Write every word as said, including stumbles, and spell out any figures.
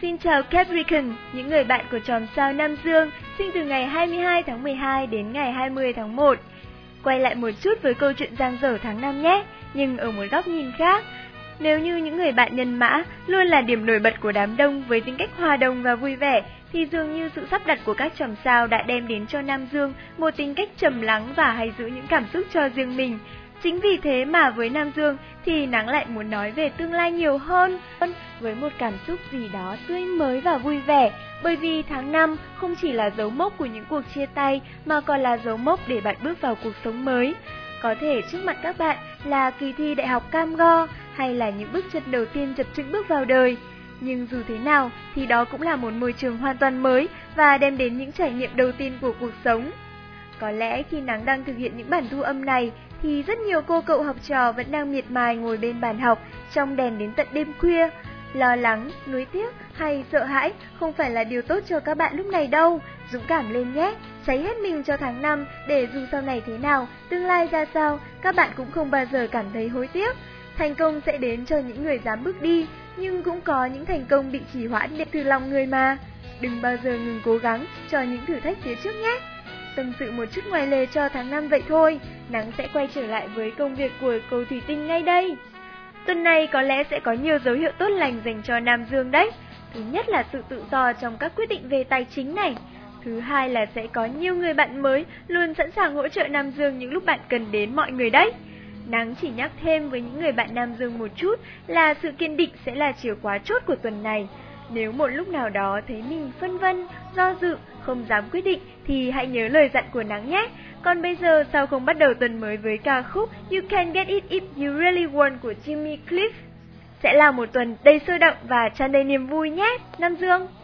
Xin chào Capricorn, những người bạn của chòm sao Nam Dương, sinh từ ngày hai mươi hai tháng mười hai đến ngày hai mươi tháng một. Quay lại một chút với câu chuyện dang dở tháng năm nhé, nhưng ở một góc nhìn khác. Nếu như những người bạn nhân mã luôn là điểm nổi bật của đám đông với tính cách hòa đồng và vui vẻ, thì dường như sự sắp đặt của các chòm sao đã đem đến cho Nam Dương một tính cách trầm lắng và hay giữ những cảm xúc cho riêng mình. Chính vì thế mà với Nam Dương thì Nắng lại muốn nói về tương lai nhiều hơn, với một cảm xúc gì đó tươi mới và vui vẻ, bởi vì tháng năm không chỉ là dấu mốc của những cuộc chia tay mà còn là dấu mốc để bạn bước vào cuộc sống mới. Có thể trước mặt các bạn là kỳ thi đại học cam go hay là những bước chân đầu tiên chập chững bước vào đời. Nhưng dù thế nào thì đó cũng là một môi trường hoàn toàn mới và đem đến những trải nghiệm đầu tiên của cuộc sống. Có lẽ khi Nắng đang thực hiện những bản thu âm này thì rất nhiều cô cậu học trò vẫn đang miệt mài ngồi bên bàn học trong đèn đến tận đêm khuya. Lo lắng, nuối tiếc hay sợ hãi không phải là điều tốt cho các bạn lúc này đâu. Dũng cảm lên nhé, cháy hết mình cho tháng năm để dù sau này thế nào, tương lai ra sao, các bạn cũng không bao giờ cảm thấy hối tiếc. Thành công sẽ đến cho những người dám bước đi, nhưng cũng có những thành công bị trì hoãn để từ lòng người mà. Đừng bao giờ ngừng cố gắng cho những thử thách phía trước nhé. Tâm sự một chút ngoài lề cho tháng năm vậy thôi, Nắng sẽ quay trở lại với công việc của cầu thủy tinh ngay đây. Tuần này có lẽ sẽ có nhiều dấu hiệu tốt lành dành cho Nam Dương đấy. Thứ nhất là sự tự do trong các quyết định về tài chính này. Thứ hai là sẽ có nhiều người bạn mới luôn sẵn sàng hỗ trợ Nam Dương những lúc bạn cần đến mọi người đấy. Nắng chỉ nhắc thêm với những người bạn Nam Dương một chút là sự kiên định sẽ là chìa khóa chốt của tuần này. Nếu một lúc nào đó thấy mình phân vân, do dự, không dám quyết định thì hãy nhớ lời dặn của Nắng nhé. Còn bây giờ sao không bắt đầu tuần mới với ca khúc You Can Get It If You Really Want của Jimmy Cliff. Sẽ là một tuần đầy sôi động và tràn đầy niềm vui nhé, Nam Dương!